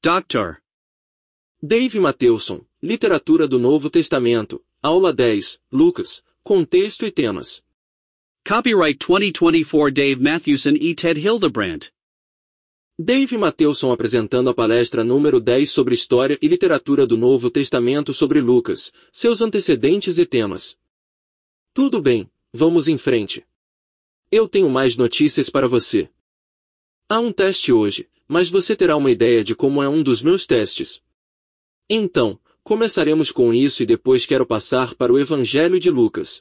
Dr. Dave Matthewson, Literatura do Novo Testamento, Aula 10, Lucas, Contexto e Temas. Copyright 2024 Dave Matthewson e Ted Hildebrandt. Dave Matthewson apresentando a palestra número 10 sobre História e Literatura do Novo Testamento sobre Lucas, seus antecedentes e temas. Tudo bem, vamos em frente. Eu tenho mais notícias para você. Há um teste hoje, mas você terá uma ideia de como é um dos meus testes. Então, começaremos com isso e depois quero passar para o Evangelho de Lucas.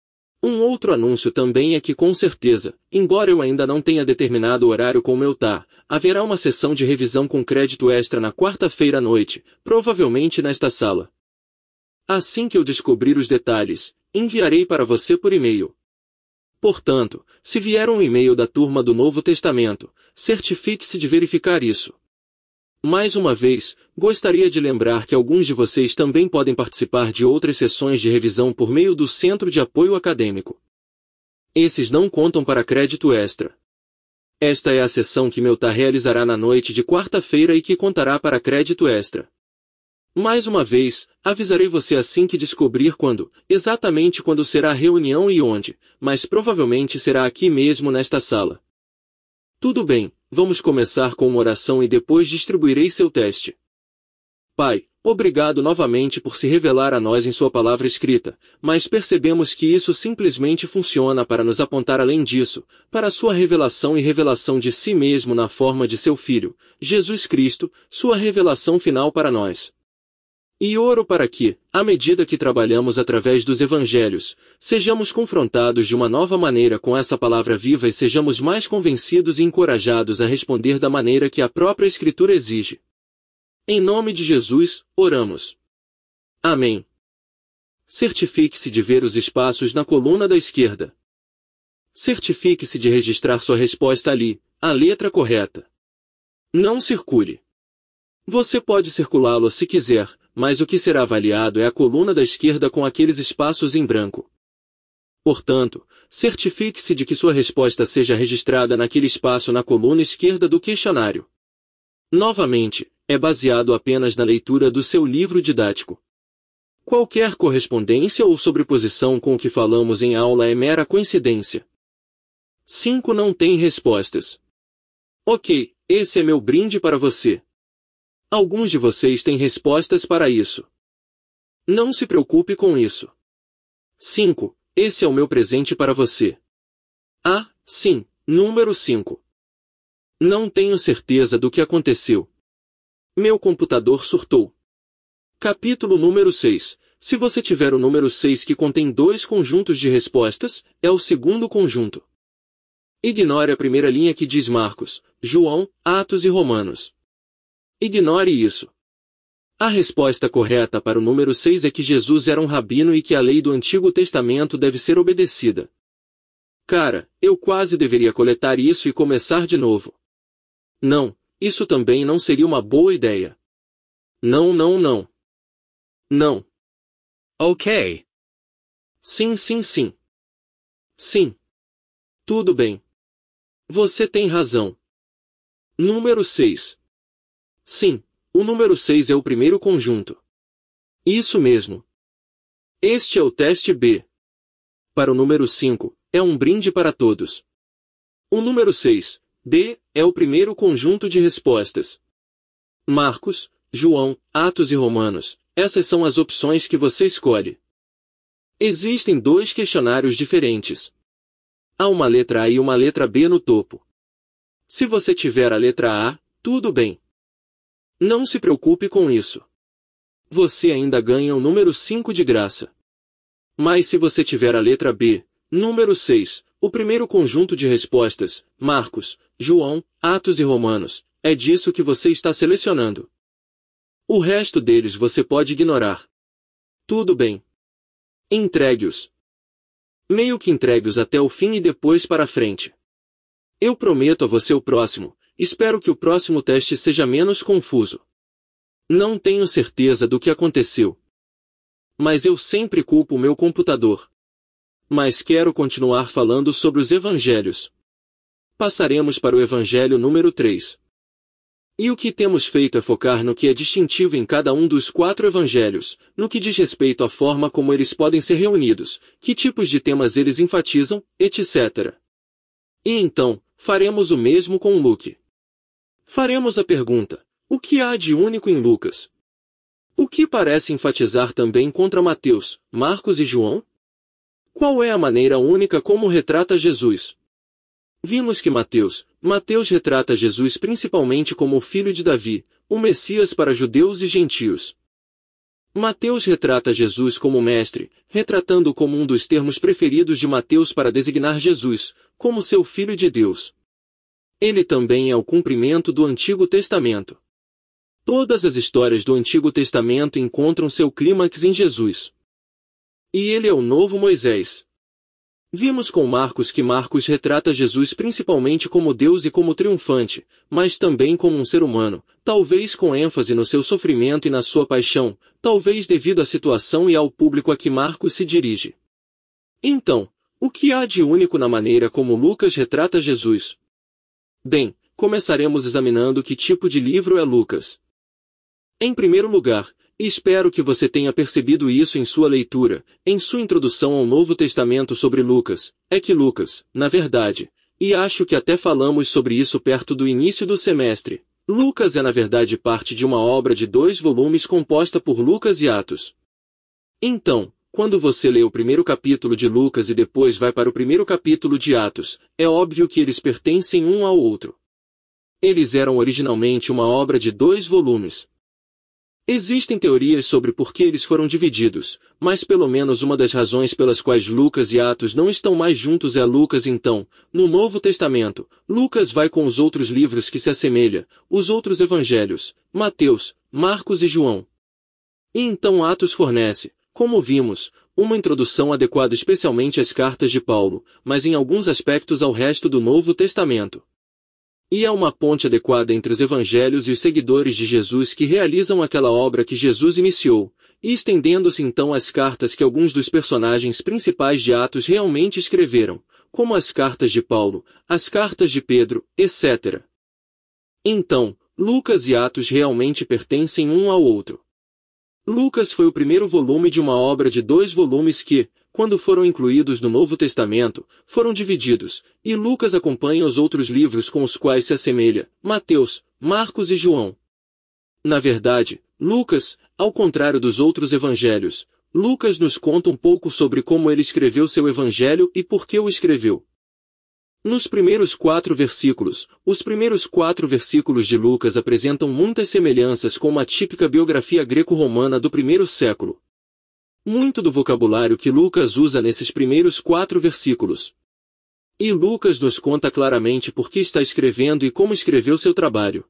Um outro anúncio também é que com certeza, embora eu ainda não tenha determinado o horário com o meu TAR, haverá uma sessão de revisão com crédito extra na quarta-feira à noite, provavelmente nesta sala. Assim que eu descobrir os detalhes, enviarei para você por e-mail. Portanto, se vier um e-mail da turma do Novo Testamento, certifique-se de verificar isso. Mais uma vez, gostaria de lembrar que alguns de vocês também podem participar de outras sessões de revisão por meio do Centro de Apoio Acadêmico. Esses não contam para crédito extra. Esta é a sessão que meu TAR realizará na noite de quarta-feira e que contará para crédito extra. Mais uma vez, avisarei você assim que descobrir exatamente quando será a reunião e onde, mas provavelmente será aqui mesmo nesta sala. Tudo bem, vamos começar com uma oração e depois distribuirei seu teste. Pai, obrigado novamente por se revelar a nós em sua palavra escrita, mas percebemos que isso simplesmente funciona para nos apontar além disso, para a sua revelação e revelação de si mesmo na forma de seu Filho, Jesus Cristo, sua revelação final para nós. E oro para que, à medida que trabalhamos através dos evangelhos, sejamos confrontados de uma nova maneira com essa palavra viva e sejamos mais convencidos e encorajados a responder da maneira que a própria Escritura exige. Em nome de Jesus, oramos. Amém. Certifique-se de ver os espaços na coluna da esquerda. Certifique-se de registrar sua resposta ali, a letra correta. Não circule. Você pode circulá-lo se quiser, mas o que será avaliado é a coluna da esquerda com aqueles espaços em branco. Portanto, certifique-se de que sua resposta seja registrada naquele espaço na coluna esquerda do questionário. Novamente, é baseado apenas na leitura do seu livro didático. Qualquer correspondência ou sobreposição com o que falamos em aula é mera coincidência. 5 não tem respostas. Ok, esse é meu brinde para você. Alguns de vocês têm respostas para isso. Não se preocupe com isso. 5. Esse é o meu presente para você. Ah, sim, número 5. Não tenho certeza do que aconteceu. Meu computador surtou. Capítulo número 6. Se você tiver o número 6 que contém 2 conjuntos de respostas, é o segundo conjunto. Ignore a primeira linha que diz Marcos, João, Atos e Romanos. Ignore isso. A resposta correta para o número 6 é que Jesus era um rabino e que a lei do Antigo Testamento deve ser obedecida. Cara, eu quase deveria coletar isso e começar de novo. Não, isso também não seria uma boa ideia. Não, não, não. Não. Ok. Sim, sim, sim. Sim. Tudo bem. Você tem razão. Número 6. Sim, o número 6 é o primeiro conjunto. Isso mesmo. Este é o teste B. Para o número 5, é um brinde para todos. O número 6, B, é o primeiro conjunto de respostas. Marcos, João, Atos e Romanos, essas são as opções que você escolhe. Existem 2 questionários diferentes. Há uma letra A e uma letra B no topo. Se você tiver a letra A, tudo bem. Não se preocupe com isso. Você ainda ganha o número 5 de graça. Mas se você tiver a letra B, número 6, o primeiro conjunto de respostas, Marcos, João, Atos e Romanos, é disso que você está selecionando. O resto deles você pode ignorar. Tudo bem. Entregue-os. Meio que entregue-os até o fim e depois para frente. Eu prometo a você o próximo. Espero que o próximo teste seja menos confuso. Não tenho certeza do que aconteceu. Mas eu sempre culpo o meu computador. Mas quero continuar falando sobre os evangelhos. Passaremos para o evangelho número 3. E o que temos feito é focar no que é distintivo em cada um dos 4 evangelhos, no que diz respeito à forma como eles podem ser reunidos, que tipos de temas eles enfatizam, etc. E então, faremos o mesmo com Luke. Faremos a pergunta: o que há de único em Lucas? O que parece enfatizar também contra Mateus, Marcos e João? Qual é a maneira única como retrata Jesus? Vimos que Mateus retrata Jesus principalmente como o filho de Davi, o Messias para judeus e gentios. Mateus retrata Jesus como mestre, retratando-o como um dos termos preferidos de Mateus para designar Jesus, como seu Filho de Deus. Ele também é o cumprimento do Antigo Testamento. Todas as histórias do Antigo Testamento encontram seu clímax em Jesus. E ele é o novo Moisés. Vimos com Marcos que Marcos retrata Jesus principalmente como Deus e como triunfante, mas também como um ser humano, talvez com ênfase no seu sofrimento e na sua paixão, talvez devido à situação e ao público a que Marcos se dirige. Então, o que há de único na maneira como Lucas retrata Jesus? Bem, começaremos examinando que tipo de livro é Lucas. Em primeiro lugar, e espero que você tenha percebido isso em sua leitura, em sua introdução ao Novo Testamento sobre Lucas, é que Lucas, na verdade, e acho que até falamos sobre isso perto do início do semestre, Lucas é na verdade parte de uma obra de 2 volumes composta por Lucas e Atos. Então, quando você lê o primeiro capítulo de Lucas e depois vai para o primeiro capítulo de Atos, é óbvio que eles pertencem um ao outro. Eles eram originalmente uma obra de 2 volumes. Existem teorias sobre por que eles foram divididos, mas pelo menos uma das razões pelas quais Lucas e Atos não estão mais juntos é Lucas então, no Novo Testamento, Lucas vai com os outros livros que se assemelha, os outros evangelhos, Mateus, Marcos e João. E então Atos fornece, como vimos, uma introdução adequada especialmente às cartas de Paulo, mas em alguns aspectos ao resto do Novo Testamento. E há uma ponte adequada entre os evangelhos e os seguidores de Jesus que realizam aquela obra que Jesus iniciou, e estendendo-se então às cartas que alguns dos personagens principais de Atos realmente escreveram, como as cartas de Paulo, as cartas de Pedro, etc. Então, Lucas e Atos realmente pertencem um ao outro. Lucas foi o primeiro volume de uma obra de 2 volumes que, quando foram incluídos no Novo Testamento, foram divididos, e Lucas acompanha os outros livros com os quais se assemelha, Mateus, Marcos e João. Na verdade, Lucas, ao contrário dos outros evangelhos, Lucas nos conta um pouco sobre como ele escreveu seu evangelho e por que o escreveu. Nos primeiros 4 versículos, os primeiros 4 versículos de Lucas apresentam muitas semelhanças com uma típica biografia greco-romana do primeiro século. Muito do vocabulário que Lucas usa nesses primeiros 4 versículos. E Lucas nos conta claramente por que está escrevendo e como escreveu seu trabalho.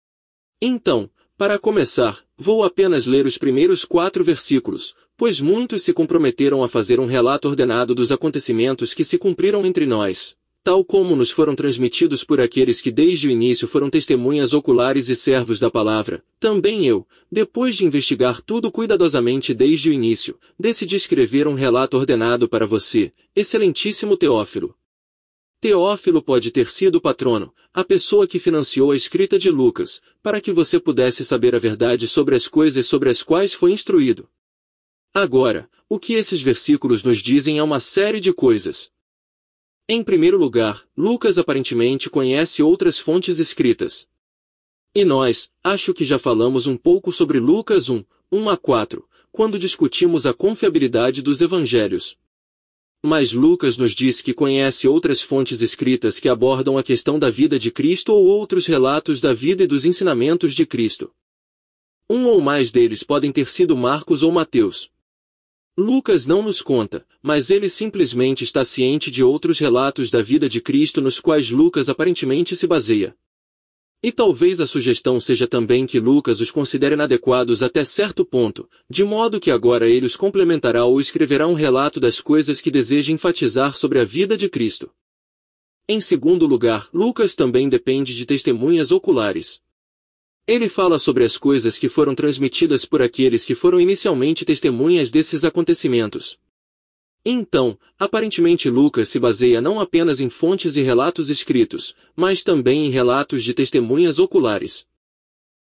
Então, para começar, vou apenas ler os primeiros 4 versículos, pois muitos se comprometeram a fazer um relato ordenado dos acontecimentos que se cumpriram entre nós, tal como nos foram transmitidos por aqueles que desde o início foram testemunhas oculares e servos da palavra. Também eu, depois de investigar tudo cuidadosamente desde o início, decidi escrever um relato ordenado para você, excelentíssimo Teófilo. Teófilo pode ter sido o patrono, a pessoa que financiou a escrita de Lucas, para que você pudesse saber a verdade sobre as coisas sobre as quais foi instruído. Agora, o que esses versículos nos dizem é uma série de coisas. Em primeiro lugar, Lucas aparentemente conhece outras fontes escritas. E nós, acho que já falamos um pouco sobre Lucas 1:1-4, quando discutimos a confiabilidade dos evangelhos. Mas Lucas nos diz que conhece outras fontes escritas que abordam a questão da vida de Cristo ou outros relatos da vida e dos ensinamentos de Cristo. Um ou mais deles podem ter sido Marcos ou Mateus. Lucas não nos conta, mas ele simplesmente está ciente de outros relatos da vida de Cristo nos quais Lucas aparentemente se baseia. E talvez a sugestão seja também que Lucas os considere inadequados até certo ponto, de modo que agora ele os complementará ou escreverá um relato das coisas que deseja enfatizar sobre a vida de Cristo. Em segundo lugar, Lucas também depende de testemunhas oculares. Ele fala sobre as coisas que foram transmitidas por aqueles que foram inicialmente testemunhas desses acontecimentos. Então, aparentemente Lucas se baseia não apenas em fontes e relatos escritos, mas também em relatos de testemunhas oculares.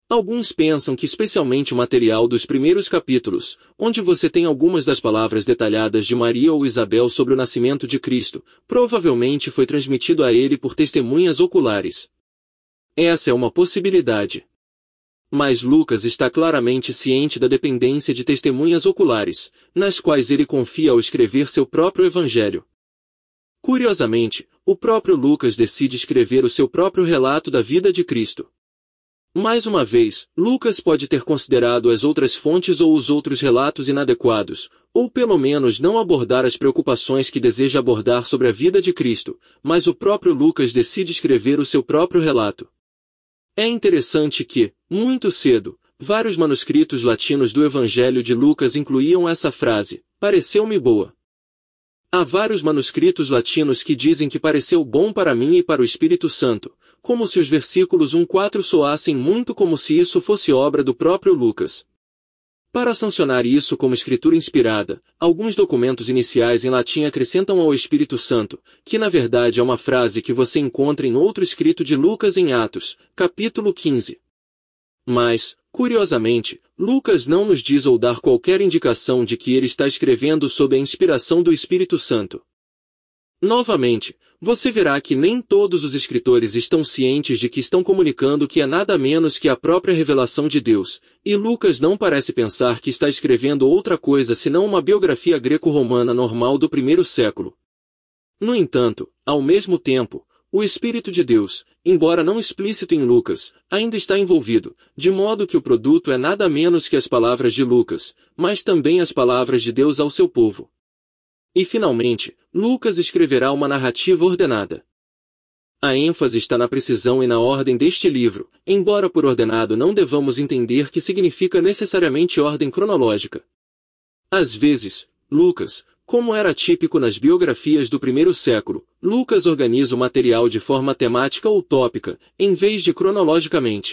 Alguns pensam que especialmente o material dos primeiros capítulos, onde você tem algumas das palavras detalhadas de Maria ou Isabel sobre o nascimento de Cristo, provavelmente foi transmitido a ele por testemunhas oculares. Essa é uma possibilidade. Mas Lucas está claramente ciente da dependência de testemunhas oculares, nas quais ele confia ao escrever seu próprio evangelho. Curiosamente, o próprio Lucas decide escrever o seu próprio relato da vida de Cristo. Mais uma vez, Lucas pode ter considerado as outras fontes ou os outros relatos inadequados, ou pelo menos não abordar as preocupações que deseja abordar sobre a vida de Cristo, mas o próprio Lucas decide escrever o seu próprio relato. É interessante que, muito cedo, vários manuscritos latinos do Evangelho de Lucas incluíam essa frase, pareceu-me boa. Há vários manuscritos latinos que dizem que pareceu bom para mim e para o Espírito Santo, como se os versículos 1-4 soassem muito como se isso fosse obra do próprio Lucas. Para sancionar isso como escritura inspirada, alguns documentos iniciais em latim acrescentam ao Espírito Santo, que na verdade é uma frase que você encontra em outro escrito de Lucas em Atos, capítulo 15. Mas, curiosamente, Lucas não nos diz ou dá qualquer indicação de que ele está escrevendo sob a inspiração do Espírito Santo. Novamente, você verá que nem todos os escritores estão cientes de que estão comunicando que é nada menos que a própria revelação de Deus, e Lucas não parece pensar que está escrevendo outra coisa senão uma biografia greco-romana normal do primeiro século. No entanto, ao mesmo tempo, o Espírito de Deus, embora não explícito em Lucas, ainda está envolvido, de modo que o produto é nada menos que as palavras de Lucas, mas também as palavras de Deus ao seu povo. E finalmente, Lucas escreverá uma narrativa ordenada. A ênfase está na precisão e na ordem deste livro, embora por ordenado não devamos entender que significa necessariamente ordem cronológica. Às vezes, Lucas, como era típico nas biografias do primeiro século, Lucas organiza o material de forma temática ou tópica, em vez de cronologicamente.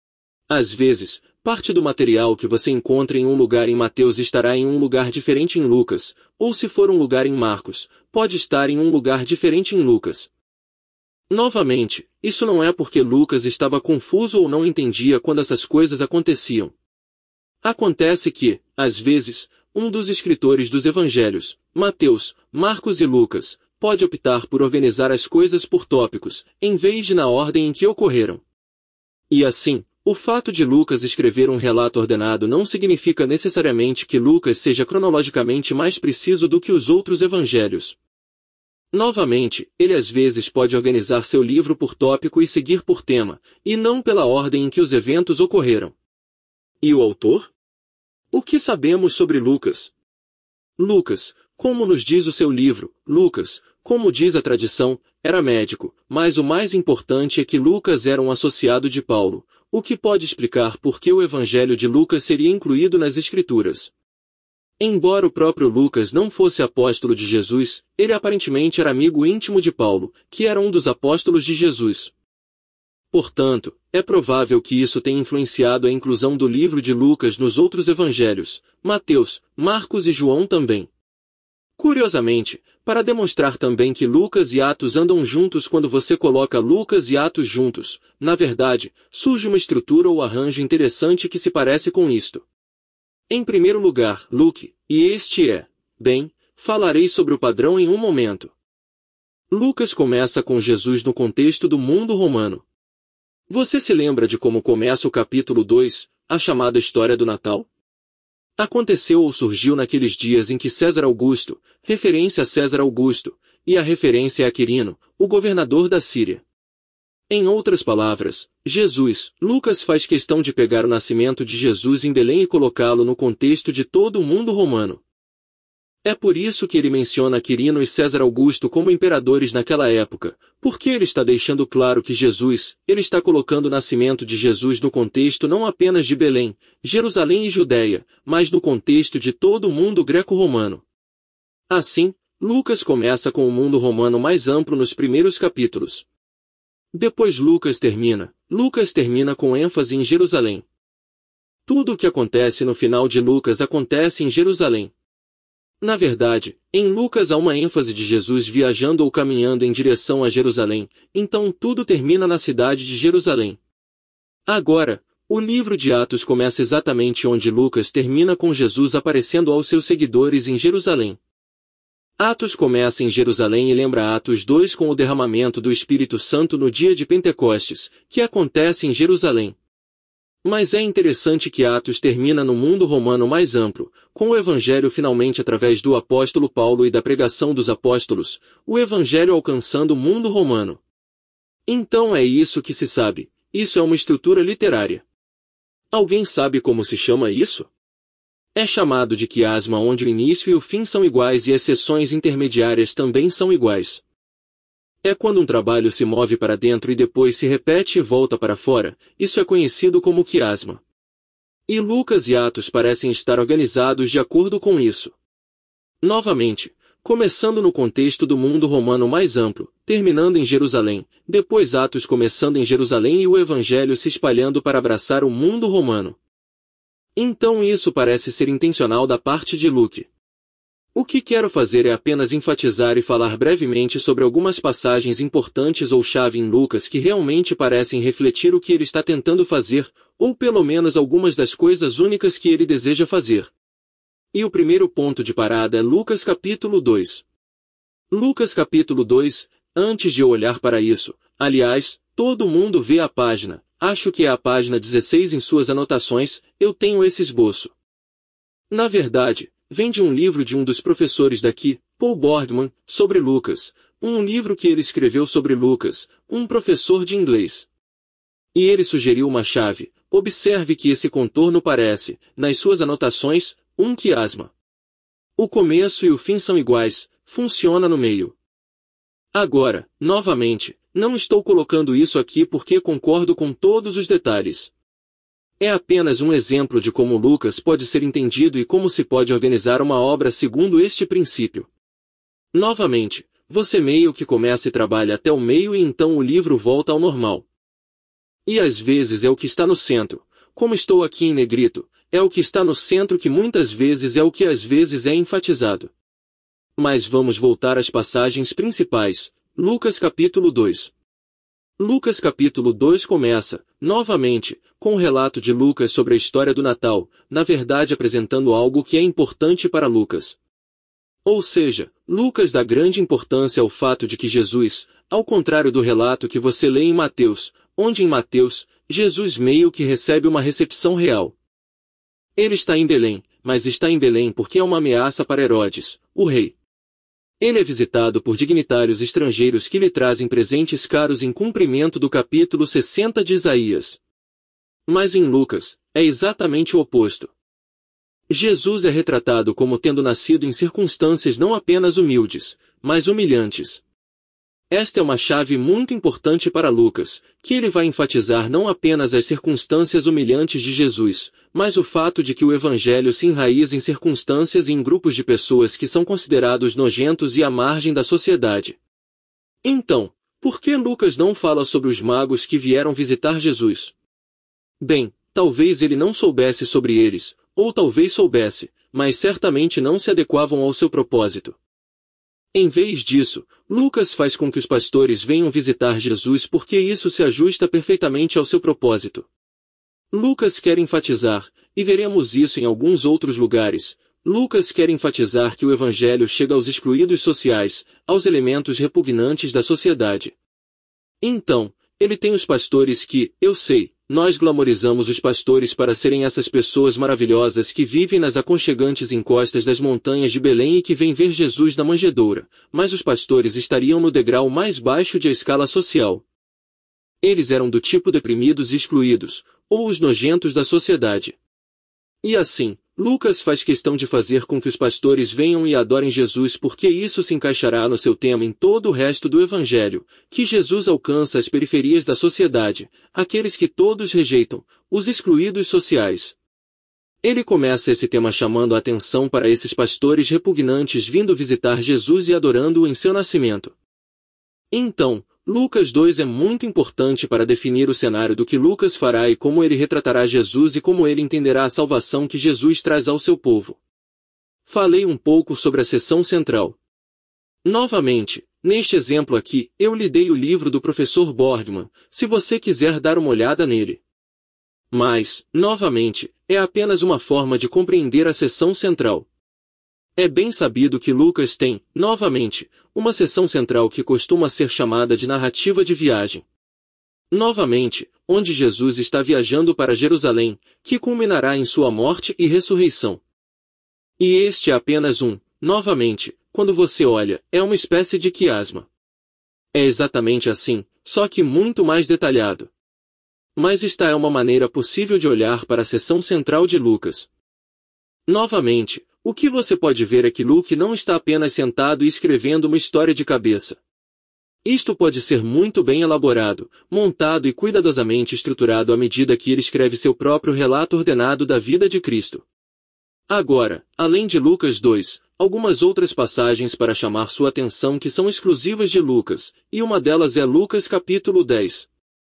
Às vezes, parte do material que você encontra em um lugar em Mateus estará em um lugar diferente em Lucas, ou se for um lugar em Marcos, pode estar em um lugar diferente em Lucas. Novamente, isso não é porque Lucas estava confuso ou não entendia quando essas coisas aconteciam. Acontece que, às vezes, um dos escritores dos evangelhos, Mateus, Marcos e Lucas, pode optar por organizar as coisas por tópicos, em vez de na ordem em que ocorreram. E assim, o fato de Lucas escrever um relato ordenado não significa necessariamente que Lucas seja cronologicamente mais preciso do que os outros evangelhos. Novamente, ele às vezes pode organizar seu livro por tópico e seguir por tema, e não pela ordem em que os eventos ocorreram. E o autor? O que sabemos sobre Lucas? Lucas, como nos diz o seu livro, Lucas, como diz a tradição, era médico, mas o mais importante é que Lucas era um associado de Paulo, o que pode explicar por que o Evangelho de Lucas seria incluído nas Escrituras. Embora o próprio Lucas não fosse apóstolo de Jesus, ele aparentemente era amigo íntimo de Paulo, que era um dos apóstolos de Jesus. Portanto, é provável que isso tenha influenciado a inclusão do livro de Lucas nos outros evangelhos, Mateus, Marcos e João também. Curiosamente, para demonstrar também que Lucas e Atos andam juntos quando você coloca Lucas e Atos juntos, na verdade, surge uma estrutura ou arranjo interessante que se parece com isto. Em primeiro lugar, Luke, e este é, bem, falarei sobre o padrão em um momento. Lucas começa com Jesus no contexto do mundo romano. Você se lembra de como começa o capítulo 2, a chamada história do Natal? Aconteceu ou surgiu naqueles dias em que César Augusto, referência a César Augusto, e a referência a Quirino, o governador da Síria. Em outras palavras, Jesus, Lucas faz questão de pegar o nascimento de Jesus em Belém e colocá-lo no contexto de todo o mundo romano. É por isso que ele menciona Quirino e César Augusto como imperadores naquela época, porque ele está deixando claro que ele está colocando o nascimento de Jesus no contexto não apenas de Belém, Jerusalém e Judéia, mas no contexto de todo o mundo greco-romano. Assim, Lucas começa com o mundo romano mais amplo nos primeiros capítulos. Depois Lucas termina com ênfase em Jerusalém. Tudo o que acontece no final de Lucas acontece em Jerusalém. Na verdade, em Lucas há uma ênfase de Jesus viajando ou caminhando em direção a Jerusalém, então tudo termina na cidade de Jerusalém. Agora, O livro de Atos começa exatamente onde Lucas termina, com Jesus aparecendo aos seus seguidores em Jerusalém. Atos começa em Jerusalém e lembra Atos 2 com o derramamento do Espírito Santo no dia de Pentecostes, que acontece em Jerusalém. Mas é interessante que Atos termina no mundo romano mais amplo, com o Evangelho finalmente através do apóstolo Paulo e da pregação dos apóstolos, o Evangelho alcançando o mundo romano. Então é isso que se sabe, isso é uma estrutura literária. Alguém sabe como se chama isso? É chamado de quiasma, onde o início e o fim são iguais e as seções intermediárias também são iguais. É quando um trabalho se move para dentro e depois se repete e volta para fora, isso é conhecido como quiasma. E Lucas e Atos parecem estar organizados de acordo com isso. Novamente, começando no contexto do mundo romano mais amplo, terminando em Jerusalém, depois Atos começando em Jerusalém e o Evangelho se espalhando para abraçar o mundo romano. Então isso parece ser intencional da parte de Luke. O que quero fazer é apenas enfatizar e falar brevemente sobre algumas passagens importantes ou chave em Lucas que realmente parecem refletir o que ele está tentando fazer, ou pelo menos algumas das coisas únicas que ele deseja fazer. E o primeiro ponto de parada é Lucas capítulo 2. Lucas capítulo 2, antes de eu olhar para isso, aliás, todo mundo vê a página, acho que é a página 16 em suas anotações, eu tenho esse esboço. Na verdade, vem de um livro de um dos professores daqui, Paul Boardman, sobre Lucas, um livro que ele escreveu sobre Lucas, um professor de inglês. E ele sugeriu uma chave, observe que esse contorno parece, nas suas anotações, um quiasma. O começo e o fim são iguais, funciona no meio. Agora, novamente, não estou colocando isso aqui porque concordo com todos os detalhes. É apenas um exemplo de como Lucas pode ser entendido e como se pode organizar uma obra segundo este princípio. Novamente, você meio que começa e trabalha até o meio e então o livro volta ao normal. E às vezes é o que está no centro, como estou aqui em negrito, é o que está no centro que muitas vezes é o que às vezes é enfatizado. Mas vamos voltar às passagens principais, Lucas capítulo 2. Lucas capítulo 2 começa, novamente, com o relato de Lucas sobre a história do Natal, na verdade apresentando algo que é importante para Lucas. Ou seja, Lucas dá grande importância ao fato de que Jesus, ao contrário do relato que você lê em Mateus, onde em Mateus, Jesus meio que recebe uma recepção real. Ele está em Belém, mas está em Belém porque é uma ameaça para Herodes, o rei. Ele é visitado por dignitários estrangeiros que lhe trazem presentes caros em cumprimento do capítulo 60 de Isaías. Mas em Lucas, é exatamente o oposto. Jesus é retratado como tendo nascido em circunstâncias não apenas humildes, mas humilhantes. Esta é uma chave muito importante para Lucas, que ele vai enfatizar não apenas as circunstâncias humilhantes de Jesus, mas o fato de que o Evangelho se enraiza em circunstâncias e em grupos de pessoas que são considerados nojentos e à margem da sociedade. Então, por que Lucas não fala sobre os magos que vieram visitar Jesus? Bem, talvez ele não soubesse sobre eles, ou talvez soubesse, mas certamente não se adequavam ao seu propósito. Em vez disso, Lucas faz com que os pastores venham visitar Jesus porque isso se ajusta perfeitamente ao seu propósito. Lucas quer enfatizar, e veremos isso em alguns outros lugares, Lucas quer enfatizar que o Evangelho chega aos excluídos sociais, aos elementos repugnantes da sociedade. Então, ele tem os pastores que, eu sei, nós glamorizamos os pastores para serem essas pessoas maravilhosas que vivem nas aconchegantes encostas das montanhas de Belém e que vêm ver Jesus na manjedoura, mas os pastores estariam no degrau mais baixo de a escala social. Eles eram do tipo deprimidos e excluídos, ou os nojentos da sociedade. E assim, Lucas faz questão de fazer com que os pastores venham e adorem Jesus porque isso se encaixará no seu tema em todo o resto do Evangelho, que Jesus alcança as periferias da sociedade, aqueles que todos rejeitam, os excluídos sociais. Ele começa esse tema chamando a atenção para esses pastores repugnantes vindo visitar Jesus e adorando-o em seu nascimento. Então, Lucas 2 é muito importante para definir o cenário do que Lucas fará e como ele retratará Jesus e como ele entenderá a salvação que Jesus traz ao seu povo. Falei um pouco sobre a seção central. Novamente, neste exemplo aqui, eu lhe dei o livro do professor Boardman, se você quiser dar uma olhada nele. Mas, novamente, é apenas uma forma de compreender a seção central. É bem sabido que Lucas tem, novamente, uma seção central que costuma ser chamada de narrativa de viagem. Novamente, onde Jesus está viajando para Jerusalém, que culminará em sua morte e ressurreição. E este é apenas novamente, quando você olha, é uma espécie de quiasma. É exatamente assim, só que muito mais detalhado. Mas esta é uma maneira possível de olhar para a seção central de Lucas. Novamente, o que você pode ver é que Luke não está apenas sentado e escrevendo uma história de cabeça. Isto pode ser muito bem elaborado, montado e cuidadosamente estruturado à medida que ele escreve seu próprio relato ordenado da vida de Cristo. Agora, além de Lucas 2, algumas outras passagens para chamar sua atenção que são exclusivas de Lucas, e uma delas é Lucas capítulo 10.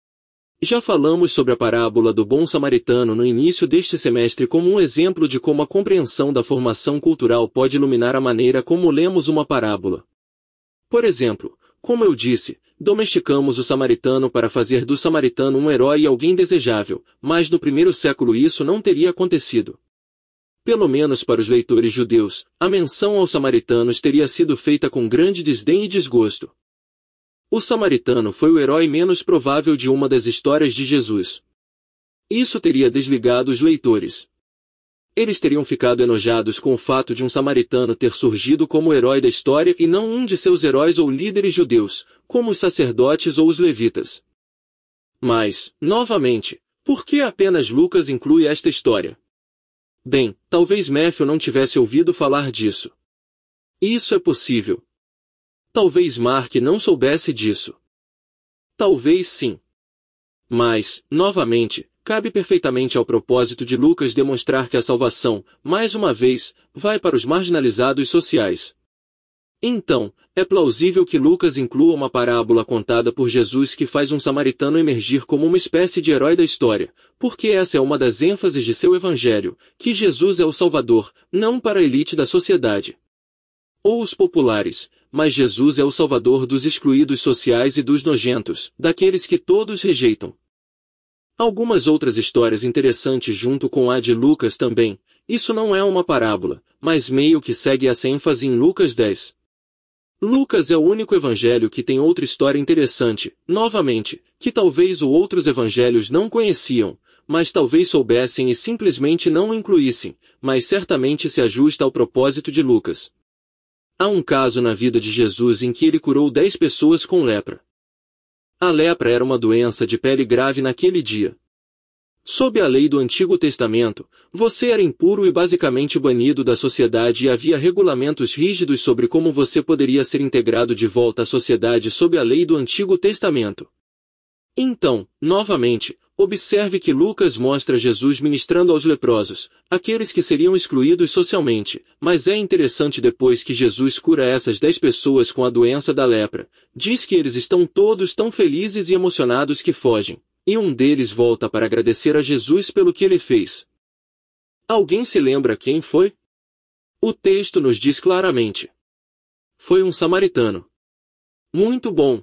Já falamos sobre a parábola do bom samaritano no início deste semestre como um exemplo de como a compreensão da formação cultural pode iluminar a maneira como lemos uma parábola. Por exemplo, como eu disse, domesticamos o samaritano para fazer do samaritano um herói e alguém desejável, mas no primeiro século isso não teria acontecido. Pelo menos para os leitores judeus, a menção aos samaritanos teria sido feita com grande desdém e desgosto. O samaritano foi o herói menos provável de uma das histórias de Jesus. Isso teria desligado os leitores. Eles teriam ficado enojados com o fato de um samaritano ter surgido como o herói da história e não um de seus heróis ou líderes judeus, como os sacerdotes ou os levitas. Mas, novamente, por que apenas Lucas inclui esta história? Bem, talvez Matthew não tivesse ouvido falar disso. Isso é possível. Talvez Mark não soubesse disso. Talvez sim. Mas, novamente, cabe perfeitamente ao propósito de Lucas demonstrar que a salvação, mais uma vez, vai para os marginalizados sociais. Então, é plausível que Lucas inclua uma parábola contada por Jesus que faz um samaritano emergir como uma espécie de herói da história, porque essa é uma das ênfases de seu evangelho, que Jesus é o Salvador, não para a elite da sociedade ou os populares, mas Jesus é o Salvador dos excluídos sociais e dos nojentos, daqueles que todos rejeitam. Algumas outras histórias interessantes junto com a de Lucas também. Isso não é uma parábola, mas meio que segue essa ênfase em Lucas 10. Lucas é o único evangelho que tem outra história interessante, novamente, que talvez os outros evangelhos não conheciam, mas talvez soubessem e simplesmente não incluíssem, mas certamente se ajusta ao propósito de Lucas. Há um caso na vida de Jesus em que ele curou 10 pessoas com lepra. A lepra era uma doença de pele grave naquele dia. Sob a lei do Antigo Testamento, você era impuro e basicamente banido da sociedade e havia regulamentos rígidos sobre como você poderia ser integrado de volta à sociedade sob a lei do Antigo Testamento. Então, novamente, observe que Lucas mostra Jesus ministrando aos leprosos, aqueles que seriam excluídos socialmente, mas é interessante depois que Jesus cura essas 10 pessoas com a doença da lepra, diz que eles estão todos tão felizes e emocionados que fogem, e um deles volta para agradecer a Jesus pelo que ele fez. Alguém se lembra quem foi? O texto nos diz claramente. Foi um samaritano. Muito bom.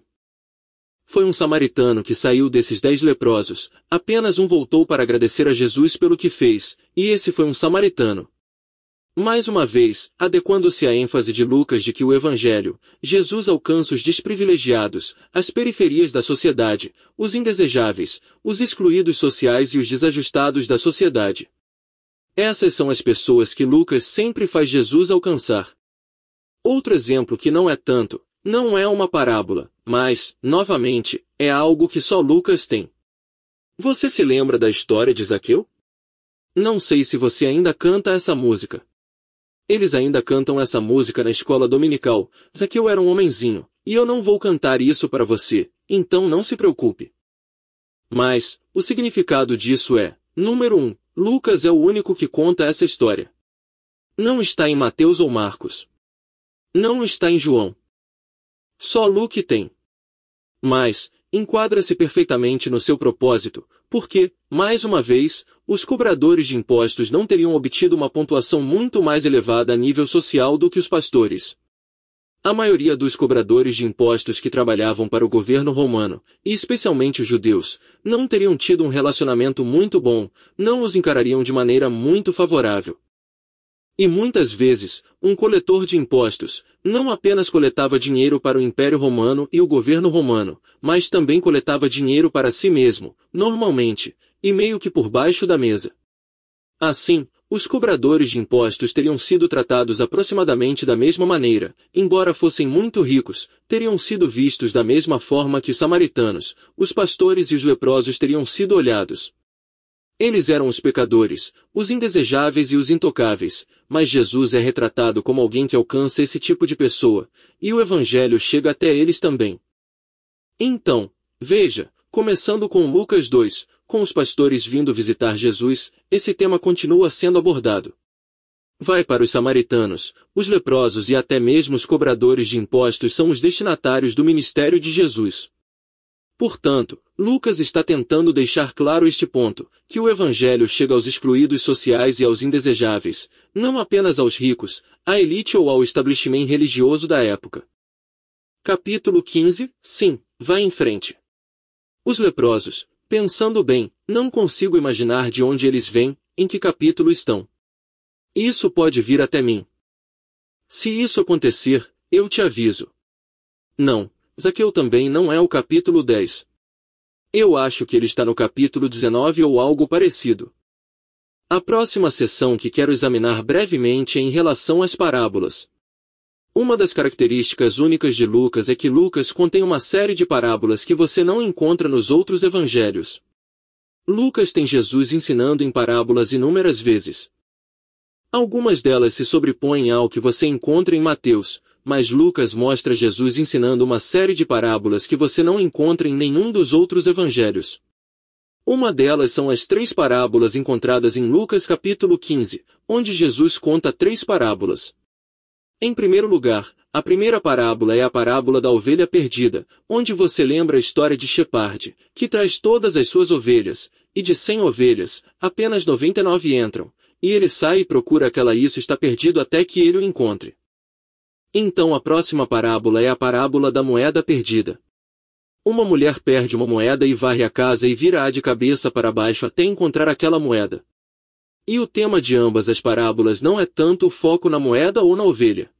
Foi um samaritano que saiu desses 10 leprosos, apenas um voltou para agradecer a Jesus pelo que fez, e esse foi um samaritano. Mais uma vez, adequando-se à ênfase de Lucas de que o Evangelho, Jesus alcança os desprivilegiados, as periferias da sociedade, os indesejáveis, os excluídos sociais e os desajustados da sociedade. Essas são as pessoas que Lucas sempre faz Jesus alcançar. Outro exemplo que não é uma parábola, mas, novamente, é algo que só Lucas tem. Você se lembra da história de Zaqueu? Não sei se você ainda canta essa música. Eles ainda cantam essa música na escola dominical. Zaqueu era um homenzinho, e eu não vou cantar isso para você, então não se preocupe. Mas, o significado disso é, número 1, Lucas é o único que conta essa história. Não está em Mateus ou Marcos. Não está em João. Só Luke tem. Mas, enquadra-se perfeitamente no seu propósito, porque, mais uma vez, os cobradores de impostos não teriam obtido uma pontuação muito mais elevada a nível social do que os pastores. A maioria dos cobradores de impostos que trabalhavam para o governo romano, e especialmente os judeus, não teriam tido um relacionamento muito bom, não os encarariam de maneira muito favorável. E muitas vezes, um coletor de impostos, não apenas coletava dinheiro para o Império Romano e o governo romano, mas também coletava dinheiro para si mesmo, normalmente, e meio que por baixo da mesa. Assim, os cobradores de impostos teriam sido tratados aproximadamente da mesma maneira, embora fossem muito ricos, teriam sido vistos da mesma forma que os samaritanos, os pastores e os leprosos teriam sido olhados. Eles eram os pecadores, os indesejáveis e os intocáveis, mas Jesus é retratado como alguém que alcança esse tipo de pessoa, e o Evangelho chega até eles também. Então, veja, começando com Lucas 2, com os pastores vindo visitar Jesus, esse tema continua sendo abordado. Vai para os samaritanos, os leprosos e até mesmo os cobradores de impostos são os destinatários do ministério de Jesus. Portanto, Lucas está tentando deixar claro este ponto, que o Evangelho chega aos excluídos sociais e aos indesejáveis, não apenas aos ricos, à elite ou ao estabelecimento religioso da época. Capítulo 15, sim, vai em frente. Os leprosos, pensando bem, não consigo imaginar de onde eles vêm, em que capítulo estão. Isso pode vir até mim. Se isso acontecer, eu te aviso. Não, Zaqueu também não é o capítulo 10. Eu acho que ele está no capítulo 19 ou algo parecido. A próxima seção que quero examinar brevemente é em relação às parábolas. Uma das características únicas de Lucas é que Lucas contém uma série de parábolas que você não encontra nos outros evangelhos. Lucas tem Jesus ensinando em parábolas inúmeras vezes. Algumas delas se sobrepõem ao que você encontra em Mateus, mas Lucas mostra Jesus ensinando uma série de parábolas que você não encontra em nenhum dos outros evangelhos. Uma delas são as 3 parábolas encontradas em Lucas capítulo 15, onde Jesus conta 3 parábolas. Em primeiro lugar, a primeira parábola é a parábola da ovelha perdida, onde você lembra a história de Shepard, que traz todas as suas ovelhas, e de 100 ovelhas, apenas 99 entram, e ele sai e procura aquela isso está perdido até que ele o encontre. Então a próxima parábola é a parábola da moeda perdida. Uma mulher perde uma moeda e varre a casa e vira-a de cabeça para baixo até encontrar aquela moeda. E o tema de ambas as parábolas não é tanto o foco na moeda ou na ovelha.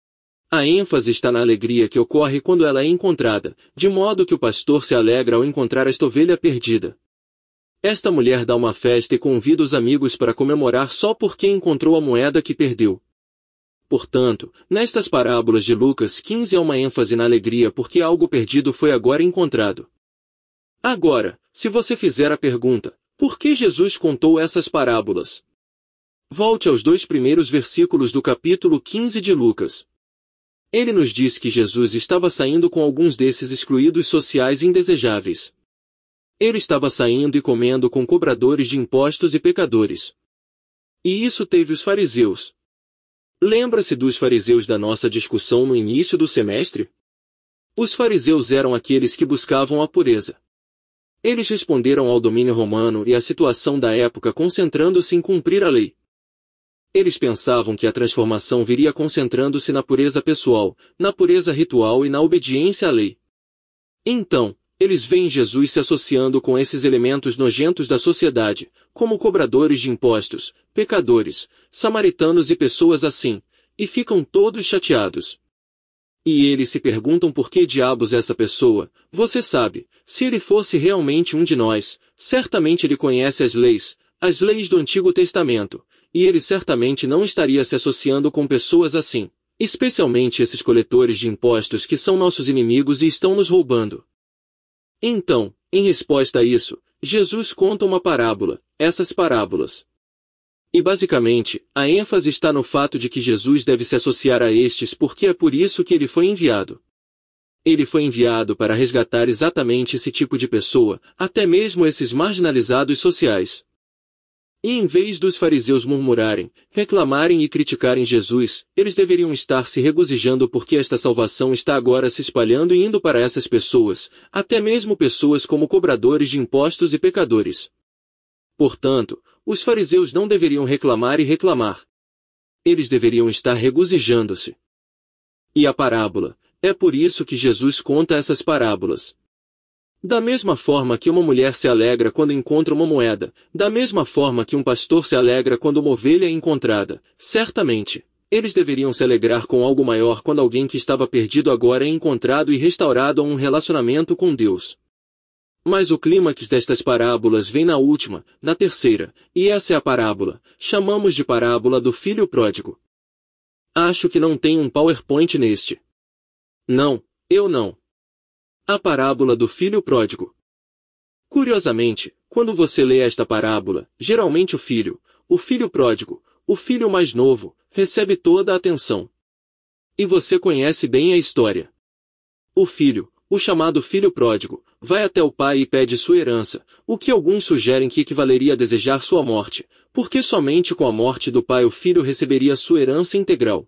A ênfase está na alegria que ocorre quando ela é encontrada, de modo que o pastor se alegra ao encontrar esta ovelha perdida. Esta mulher dá uma festa e convida os amigos para comemorar só porque encontrou a moeda que perdeu. Portanto, nestas parábolas de Lucas 15 há uma ênfase na alegria porque algo perdido foi agora encontrado. Agora, se você fizer a pergunta, por que Jesus contou essas parábolas? Volte aos 2 primeiros versículos do capítulo 15 de Lucas. Ele nos diz que Jesus estava saindo com alguns desses excluídos sociais indesejáveis. Ele estava saindo e comendo com cobradores de impostos e pecadores. E isso teve os fariseus. Lembra-se dos fariseus da nossa discussão no início do semestre? Os fariseus eram aqueles que buscavam a pureza. Eles responderam ao domínio romano e à situação da época concentrando-se em cumprir a lei. Eles pensavam que a transformação viria concentrando-se na pureza pessoal, na pureza ritual e na obediência à lei. Então, eles veem Jesus se associando com esses elementos nojentos da sociedade, como cobradores de impostos, pecadores, samaritanos e pessoas assim, e ficam todos chateados. E eles se perguntam por que diabos essa pessoa, você sabe, se ele fosse realmente um de nós, certamente ele conhece as leis do Antigo Testamento, e ele certamente não estaria se associando com pessoas assim, especialmente esses coletores de impostos que são nossos inimigos e estão nos roubando. Então, em resposta a isso, Jesus conta uma parábola, essas parábolas. E basicamente, a ênfase está no fato de que Jesus deve se associar a estes porque é por isso que ele foi enviado. Ele foi enviado para resgatar exatamente esse tipo de pessoa, até mesmo esses marginalizados sociais. E em vez dos fariseus murmurarem, reclamarem e criticarem Jesus, eles deveriam estar se regozijando porque esta salvação está agora se espalhando e indo para essas pessoas, até mesmo pessoas como cobradores de impostos e pecadores. Portanto, os fariseus não deveriam reclamar e reclamar. Eles deveriam estar regozijando-se. E a parábola, é por isso que Jesus conta essas parábolas. Da mesma forma que uma mulher se alegra quando encontra uma moeda, da mesma forma que um pastor se alegra quando uma ovelha é encontrada, certamente, eles deveriam se alegrar com algo maior quando alguém que estava perdido agora é encontrado e restaurado a um relacionamento com Deus. Mas o clímax destas parábolas vem na última, na terceira, e essa é a parábola, chamamos de parábola do filho pródigo. Acho que não tem um PowerPoint neste. Não, eu não. A parábola do filho pródigo. Curiosamente, quando você lê esta parábola, geralmente o filho pródigo, o filho mais novo, recebe toda a atenção. E você conhece bem a história. O filho, o chamado filho pródigo, vai até o pai e pede sua herança, o que alguns sugerem que equivaleria a desejar sua morte, porque somente com a morte do pai o filho receberia sua herança integral.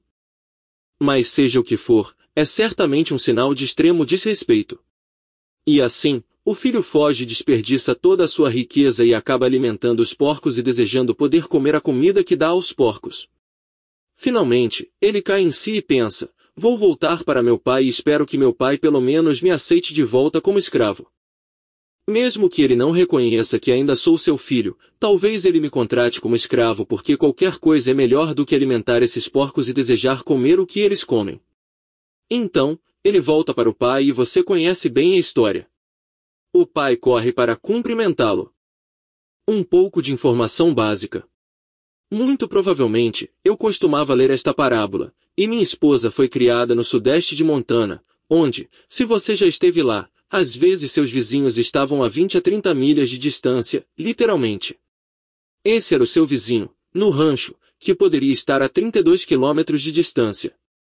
Mas seja o que for, é certamente um sinal de extremo desrespeito. E assim, o filho foge e desperdiça toda a sua riqueza e acaba alimentando os porcos e desejando poder comer a comida que dá aos porcos. Finalmente, ele cai em si e pensa, vou voltar para meu pai e espero que meu pai pelo menos me aceite de volta como escravo. Mesmo que ele não reconheça que ainda sou seu filho, talvez ele me contrate como escravo porque qualquer coisa é melhor do que alimentar esses porcos e desejar comer o que eles comem. Então, ele volta para o pai e você conhece bem a história. O pai corre para cumprimentá-lo. Um pouco de informação básica. Muito provavelmente, eu costumava ler esta parábola, e minha esposa foi criada no sudeste de Montana, onde, se você já esteve lá, às vezes seus vizinhos estavam a 20 a 30 milhas de distância, literalmente. Esse era o seu vizinho, no rancho, que poderia estar a 32 quilômetros de distância.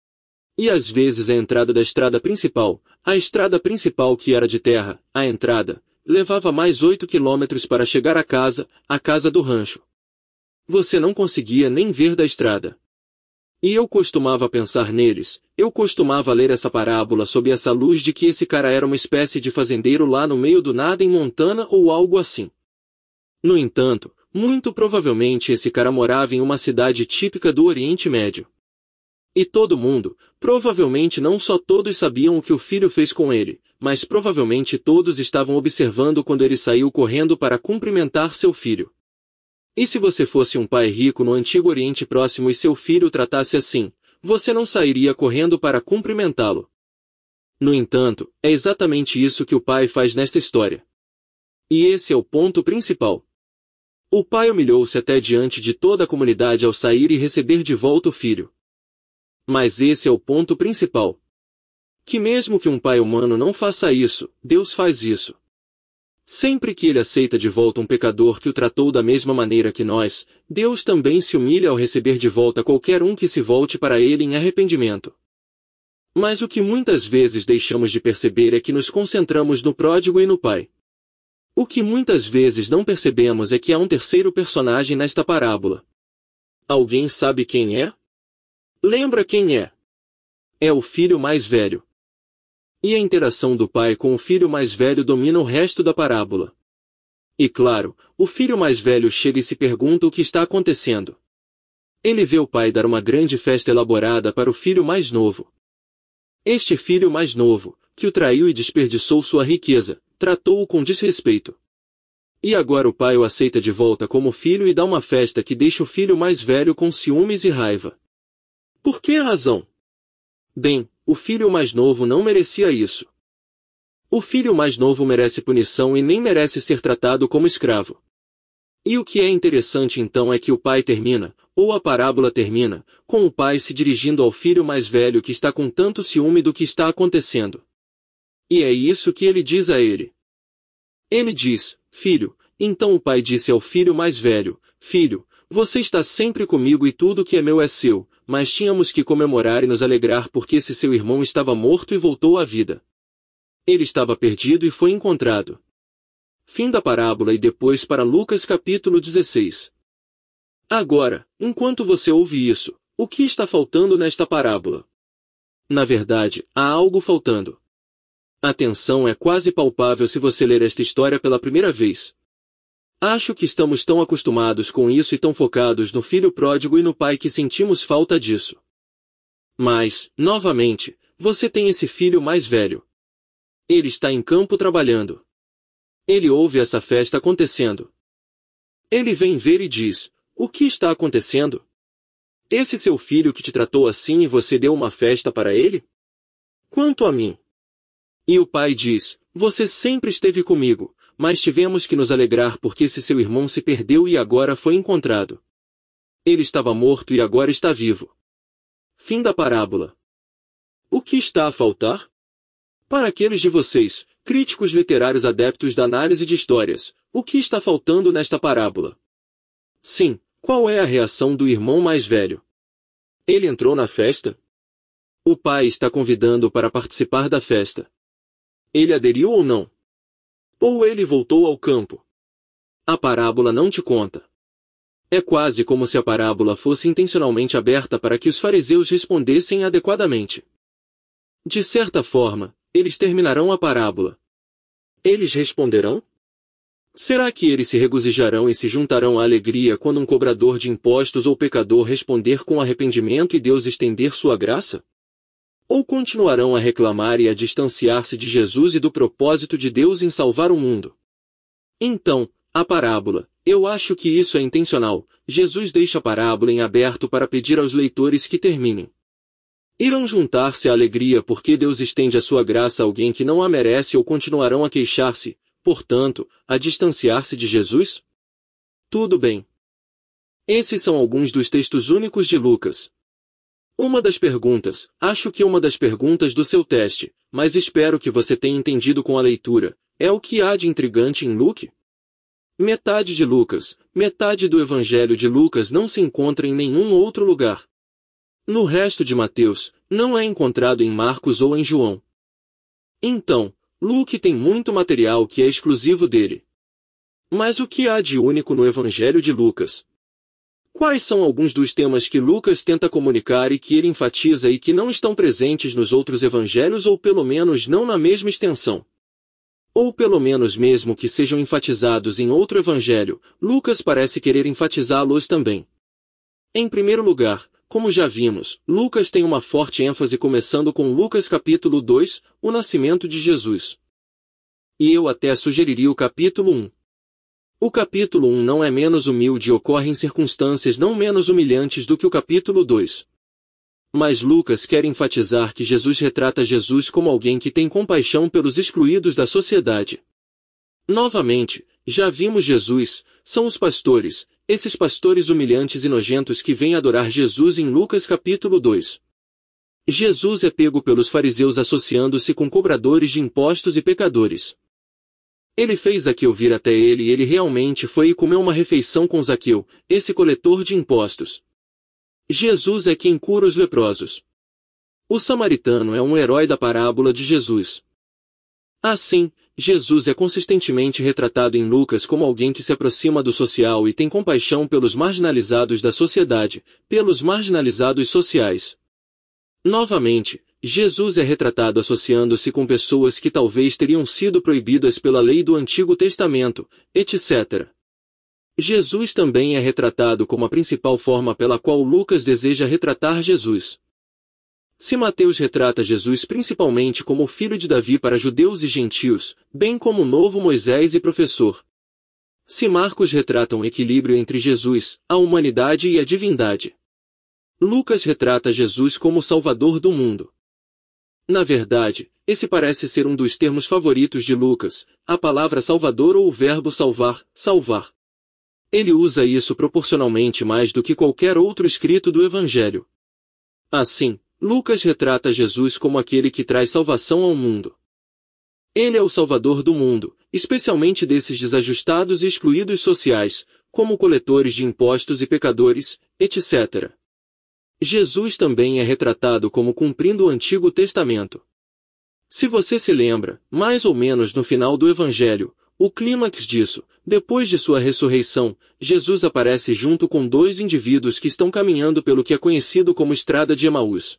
E às vezes a entrada da estrada principal, a estrada principal que era de terra, a entrada, levava mais 8 quilômetros para chegar à casa do rancho. Você não conseguia nem ver da estrada. E eu costumava pensar neles, eu costumava ler essa parábola sob essa luz de que esse cara era uma espécie de fazendeiro lá no meio do nada em Montana ou algo assim. No entanto, muito provavelmente esse cara morava em uma cidade típica do Oriente Médio. E todo mundo, provavelmente não só todos sabiam o que o filho fez com ele, mas provavelmente todos estavam observando quando ele saiu correndo para cumprimentar seu filho. E se você fosse um pai rico no Antigo Oriente Próximo e seu filho o tratasse assim, você não sairia correndo para cumprimentá-lo. No entanto, é exatamente isso que o pai faz nesta história. E esse é o ponto principal. O pai humilhou-se até diante de toda a comunidade ao sair e receber de volta o filho. Mas esse é o ponto principal. Que mesmo que um pai humano não faça isso, Deus faz isso. Sempre que ele aceita de volta um pecador que o tratou da mesma maneira que nós, Deus também se humilha ao receber de volta qualquer um que se volte para ele em arrependimento. Mas o que muitas vezes deixamos de perceber é que nos concentramos no pródigo e no pai. O que muitas vezes não percebemos é que há um terceiro personagem nesta parábola. Alguém sabe quem é? Lembra quem é? É o filho mais velho. E a interação do pai com o filho mais velho domina o resto da parábola. E claro, o filho mais velho chega e se pergunta o que está acontecendo. Ele vê o pai dar uma grande festa elaborada para o filho mais novo. Este filho mais novo, que o traiu e desperdiçou sua riqueza, tratou-o com desrespeito. E agora o pai o aceita de volta como filho e dá uma festa que deixa o filho mais velho com ciúmes e raiva. Por que razão? Bem, o filho mais novo não merecia isso. O filho mais novo merece punição e nem merece ser tratado como escravo. E o que é interessante então é que o pai termina, ou a parábola termina, com o pai se dirigindo ao filho mais velho que está com tanto ciúme do que está acontecendo. E é isso que ele diz a ele. Ele diz, filho, então o pai disse ao filho mais velho, filho, você está sempre comigo e tudo que é meu é seu, mas tínhamos que comemorar e nos alegrar porque esse seu irmão estava morto e voltou à vida. Ele estava perdido e foi encontrado. Fim da parábola e depois para Lucas capítulo 16. Agora, enquanto você ouve isso, o que está faltando nesta parábola? Na verdade, há algo faltando. A tensão é quase palpável se você ler esta história pela primeira vez. Acho que estamos tão acostumados com isso e tão focados no filho pródigo e no pai que sentimos falta disso. Mas, novamente, você tem esse filho mais velho. Ele está em campo trabalhando. Ele ouve essa festa acontecendo. Ele vem ver e diz: o que está acontecendo? Esse seu filho que te tratou assim e você deu uma festa para ele? Quanto a mim. E o pai diz: você sempre esteve comigo, mas tivemos que nos alegrar porque esse seu irmão se perdeu e agora foi encontrado. Ele estava morto e agora está vivo. Fim da parábola. O que está a faltar? Para aqueles de vocês, críticos literários adeptos da análise de histórias, o que está faltando nesta parábola? Sim, qual é a reação do irmão mais velho? Ele entrou na festa? O pai está convidando para participar da festa. Ele aderiu ou não? Ou ele voltou ao campo? A parábola não te conta. É quase como se a parábola fosse intencionalmente aberta para que os fariseus respondessem adequadamente. De certa forma, eles terminarão a parábola. Eles responderão? Será que eles se regozijarão e se juntarão à alegria quando um cobrador de impostos ou pecador responder com arrependimento e Deus estender sua graça? Ou continuarão a reclamar e a distanciar-se de Jesus e do propósito de Deus em salvar o mundo? Então, a parábola, eu acho que isso é intencional. Jesus deixa a parábola em aberto para pedir aos leitores que terminem. Irão juntar-se à alegria porque Deus estende a sua graça a alguém que não a merece ou continuarão a queixar-se, portanto, a distanciar-se de Jesus? Tudo bem. Esses são alguns dos textos únicos de Lucas. Acho que uma das perguntas do seu teste, mas espero que você tenha entendido com a leitura, é o que há de intrigante em Luke? Metade de Lucas, metade do Evangelho de Lucas não se encontra em nenhum outro lugar. No resto de Mateus, não é encontrado em Marcos ou em João. Então, Luke tem muito material que é exclusivo dele. Mas o que há de único no Evangelho de Lucas? Quais são alguns dos temas que Lucas tenta comunicar e que ele enfatiza e que não estão presentes nos outros evangelhos ou pelo menos não na mesma extensão? Ou pelo menos mesmo que sejam enfatizados em outro evangelho, Lucas parece querer enfatizá-los também. Em primeiro lugar, como já vimos, Lucas tem uma forte ênfase começando com Lucas capítulo 2, o nascimento de Jesus. E eu até sugeriria o capítulo 1. O capítulo 1 não é menos humilde e ocorre em circunstâncias não menos humilhantes do que o capítulo 2. Mas Lucas quer enfatizar que Jesus retrata Jesus como alguém que tem compaixão pelos excluídos da sociedade. Novamente, já vimos Jesus, são os pastores, esses pastores humilhantes e nojentos que vêm adorar Jesus em Lucas capítulo 2. Jesus é pego pelos fariseus associando-se com cobradores de impostos e pecadores. Ele fez Zaqueu vir até ele e ele realmente foi e comeu uma refeição com Zaqueu, esse coletor de impostos. Jesus é quem cura os leprosos. O samaritano é um herói da parábola de Jesus. Assim, Jesus é consistentemente retratado em Lucas como alguém que se aproxima do social e tem compaixão pelos marginalizados da sociedade, pelos marginalizados sociais. Novamente, Jesus é retratado associando-se com pessoas que talvez teriam sido proibidas pela lei do Antigo Testamento, etc. Jesus também é retratado como a principal forma pela qual Lucas deseja retratar Jesus. Se Mateus retrata Jesus principalmente como o filho de Davi para judeus e gentios, bem como o novo Moisés e professor. Se Marcos retrata um equilíbrio entre Jesus, a humanidade e a divindade. Lucas retrata Jesus como o Salvador do mundo. Na verdade, esse parece ser um dos termos favoritos de Lucas, a palavra Salvador ou o verbo salvar, salvar. Ele usa isso proporcionalmente mais do que qualquer outro escrito do Evangelho. Assim, Lucas retrata Jesus como aquele que traz salvação ao mundo. Ele é o Salvador do mundo, especialmente desses desajustados e excluídos sociais, como coletores de impostos e pecadores, etc. Jesus também é retratado como cumprindo o Antigo Testamento. Se você se lembra, mais ou menos no final do Evangelho, o clímax disso, depois de sua ressurreição, Jesus aparece junto com dois indivíduos que estão caminhando pelo que é conhecido como Estrada de Emaús.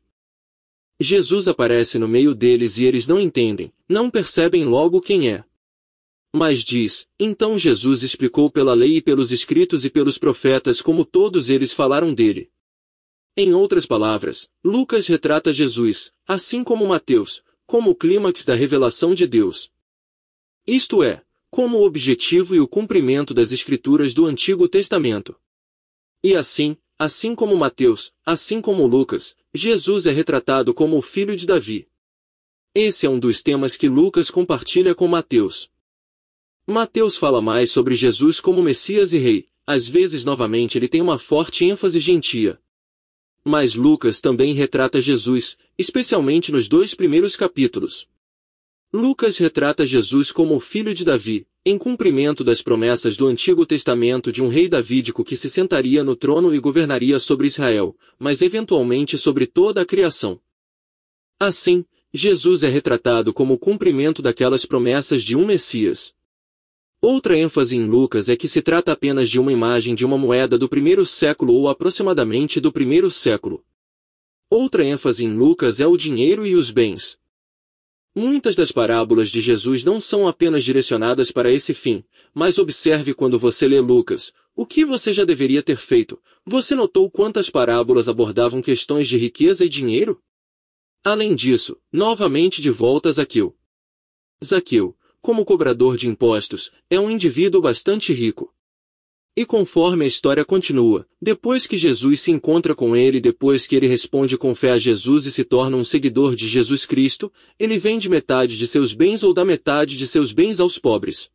Jesus aparece no meio deles e eles não entendem, não percebem logo quem é. Mas diz, então Jesus explicou pela lei e pelos escritos e pelos profetas como todos eles falaram dele. Em outras palavras, Lucas retrata Jesus, assim como Mateus, como o clímax da revelação de Deus. Isto é, como o objetivo e o cumprimento das Escrituras do Antigo Testamento. E assim como Mateus, assim como Lucas, Jesus é retratado como o filho de Davi. Esse é um dos temas que Lucas compartilha com Mateus. Mateus fala mais sobre Jesus como Messias e Rei, às vezes novamente ele tem uma forte ênfase gentia. Mas Lucas também retrata Jesus, especialmente nos 2 primeiros capítulos. Lucas retrata Jesus como o filho de Davi, em cumprimento das promessas do Antigo Testamento de um rei davídico que se sentaria no trono e governaria sobre Israel, mas eventualmente sobre toda a criação. Assim, Jesus é retratado como o cumprimento daquelas promessas de um Messias. Outra ênfase em Lucas é que se trata apenas de uma imagem de uma moeda do 1º século ou aproximadamente do 1º século. Outra ênfase em Lucas é o dinheiro e os bens. Muitas das parábolas de Jesus não são apenas direcionadas para esse fim, mas observe quando você lê Lucas, o que você já deveria ter feito. Você notou quantas parábolas abordavam questões de riqueza e dinheiro? Além disso, novamente de volta a Zaqueu. Zaqueu, como cobrador de impostos, é um indivíduo bastante rico. E conforme a história continua, depois que Jesus se encontra com ele, depois que ele responde com fé a Jesus e se torna um seguidor de Jesus Cristo, ele vende metade de seus bens ou dá metade de seus bens aos pobres.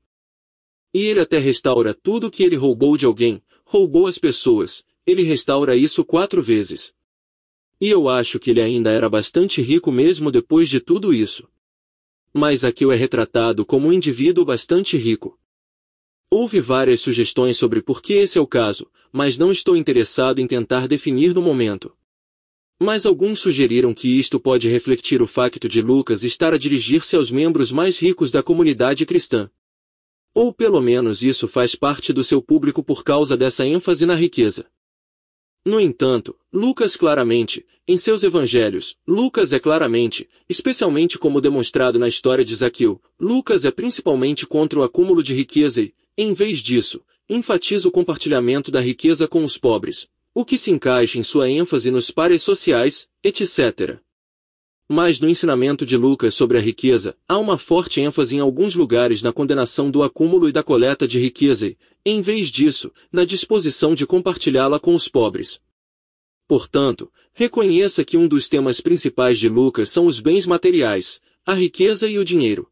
E ele até restaura tudo que ele roubou de alguém, roubou as pessoas, ele restaura isso 4 vezes. E eu acho que ele ainda era bastante rico mesmo depois de tudo isso. Mas Zaqueu é retratado como um indivíduo bastante rico. Houve várias sugestões sobre por que esse é o caso, mas não estou interessado em tentar definir no momento. Mas alguns sugeriram que isto pode refletir o facto de Lucas estar a dirigir-se aos membros mais ricos da comunidade cristã. Ou pelo menos isso faz parte do seu público por causa dessa ênfase na riqueza. No entanto, Lucas claramente, em seus evangelhos, Lucas é claramente, especialmente como demonstrado na história de Zaqueu, Lucas é principalmente contra o acúmulo de riqueza e, em vez disso, enfatiza o compartilhamento da riqueza com os pobres, o que se encaixa em sua ênfase nos pares sociais, etc. Mas no ensinamento de Lucas sobre a riqueza, há uma forte ênfase em alguns lugares na condenação do acúmulo e da coleta de riqueza e, em vez disso, na disposição de compartilhá-la com os pobres. Portanto, reconheça que um dos temas principais de Lucas são os bens materiais, a riqueza e o dinheiro.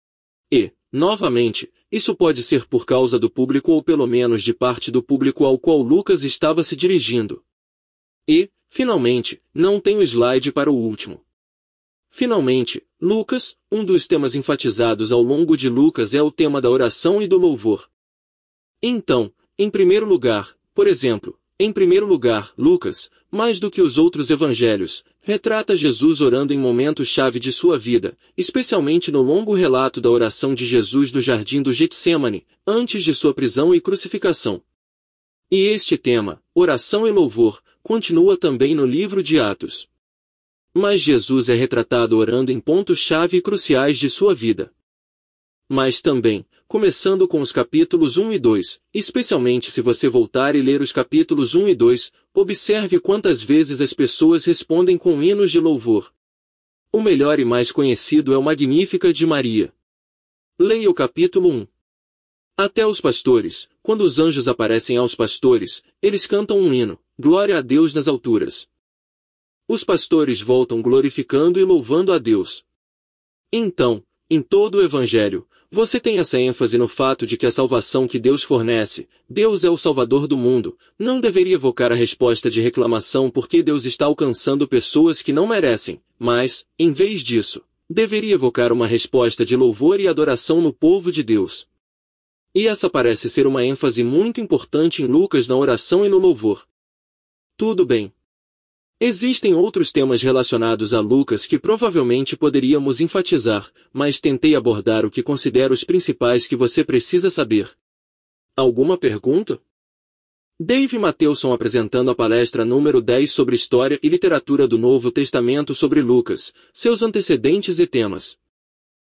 E, novamente, isso pode ser por causa do público ou pelo menos de parte do público ao qual Lucas estava se dirigindo. E, finalmente, não tenho slide para o último. Finalmente, Lucas, um dos temas enfatizados ao longo de Lucas é o tema da oração e do louvor. Então, em primeiro lugar, Lucas, mais do que os outros evangelhos, retrata Jesus orando em momentos-chave de sua vida, especialmente no longo relato da oração de Jesus no jardim do Getsêmani, antes de sua prisão e crucificação. E este tema, oração e louvor, continua também no livro de Atos. Mas Jesus é retratado orando em pontos-chave e cruciais de sua vida. Mas também, começando com os capítulos 1 e 2, especialmente se você voltar e ler os capítulos 1 e 2, observe quantas vezes as pessoas respondem com hinos de louvor. O melhor e mais conhecido é o Magníficat de Maria. Leia o capítulo 1. Até os pastores, quando os anjos aparecem aos pastores, eles cantam um hino, Glória a Deus nas alturas. Os pastores voltam glorificando e louvando a Deus. Então, em todo o Evangelho, você tem essa ênfase no fato de que a salvação que Deus fornece, Deus é o Salvador do mundo, não deveria evocar a resposta de reclamação porque Deus está alcançando pessoas que não merecem, mas, em vez disso, deveria evocar uma resposta de louvor e adoração no povo de Deus. E essa parece ser uma ênfase muito importante em Lucas na oração e no louvor. Tudo bem. Existem outros temas relacionados a Lucas que provavelmente poderíamos enfatizar, mas tentei abordar o que considero os principais que você precisa saber. Alguma pergunta? Dave Matthewson apresentando a palestra número 10 sobre História e Literatura do Novo Testamento sobre Lucas, seus antecedentes e temas.